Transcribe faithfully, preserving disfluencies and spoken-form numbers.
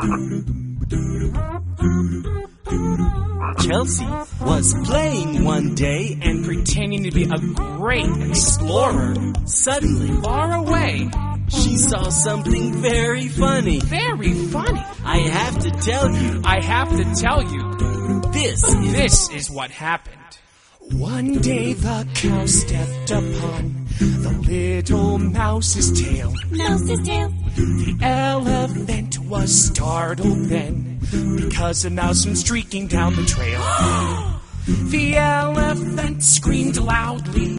Chelsea was playing one day and pretending to be a great explorer. Suddenly, Far away. she saw something very funny. Very funny. I have to tell you, I have to tell you, this is... this is what happened. One day the cow stepped upon the little mouse's tail. Mouse's tail. The elephant was startled then, because a mouse went streaking down the trail. The elephant screamed loudly.